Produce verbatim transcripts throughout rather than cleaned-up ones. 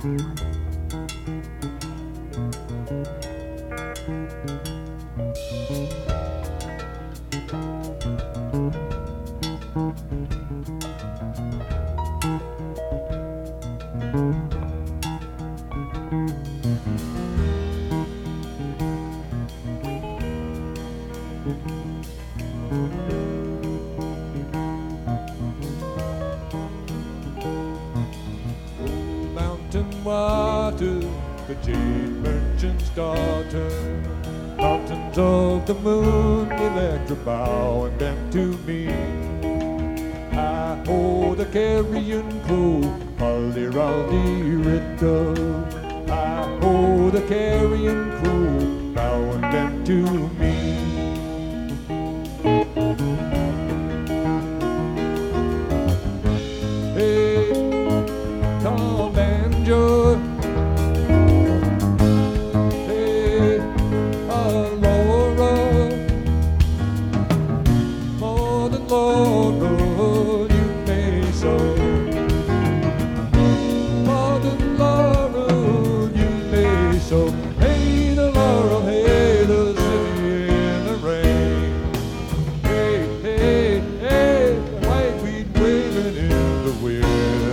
Mountain water, the jade merchant's daughter. Mountains of the moon, Electra, bow and bend to me. I hold the carrion crow, Polly Rowdy Riddle. I hold the carrion crow, bow and bend to me. Hey, Tom Banjo. Hey, Laura. More than Laura, you may say. More than Laura, you may so. Hey, the Laurel, hey, the city in the rain. Hey, hey, hey, the white wheat waving in the wind.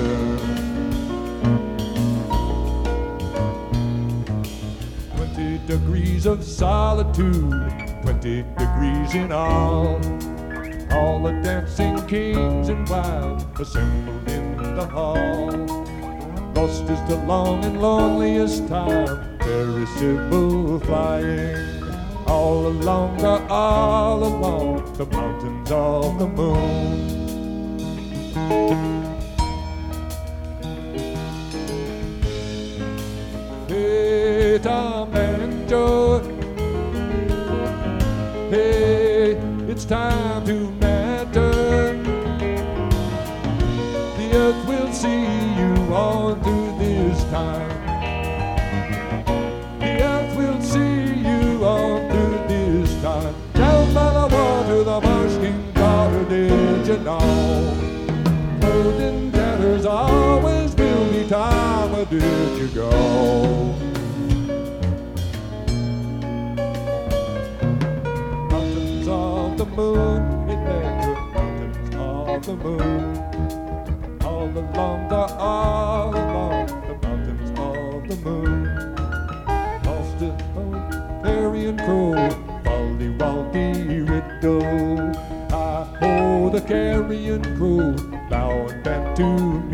Twenty degrees of solitude, twenty degrees in all. All the dancing kings and wives assembled in the hall. Lost is the long and loneliest time, very Sybil flying. All along the, all along the mountains of the moon. Hey, Tom and Joe. Hey, it's time to matter. The earth will see you on through this time. The earth will see you on through this time. Down by the water, the marsh king daughter, did you know? Golden tatters always will be time. Where did you go? Mountains of the moon, Electra, mountains of the moon. All along the, all along the mountains of the moon. Lost it on carrion crow, Polly Rowdy Riddle. I hold the carrion crow, bow and bend to me.